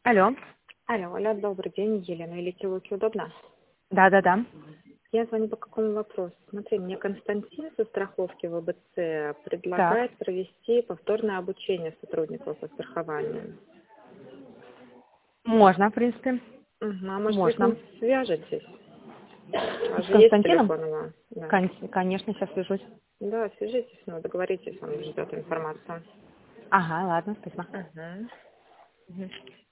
Алло. Алло, добрый день, Елена. Или Луки удобно? Да. Я звоню по какому вопросу? Смотри, мне Константин со страховки ВБЦ Так. предлагает провести повторное обучение сотрудников по страхованию. Можно, в принципе. А может вы с Можно. ним свяжетесь? У вас С же есть Константином? телефон его? Да. Конечно, сейчас свяжусь. Да, свяжитесь, договоритесь, он ждет информацию. Ага, ладно, спасибо. Угу. Мгм.